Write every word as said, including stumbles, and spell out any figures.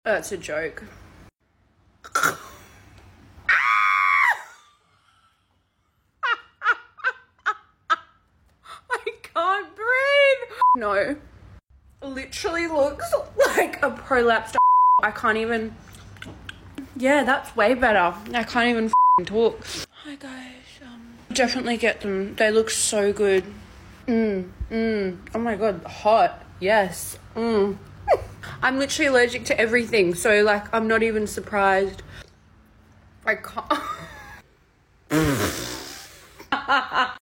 That's a joke. I can't breathe. No. Literally looks like a prolapsed. I can't even. Yeah, that's way better. I can't even talk. Hi guys. Um, definitely get them. They look so good. Mmm. Mmm. Oh my god. Hot. Yes. Mmm. I'm literally allergic to everything. So like, I'm not even surprised. I can't.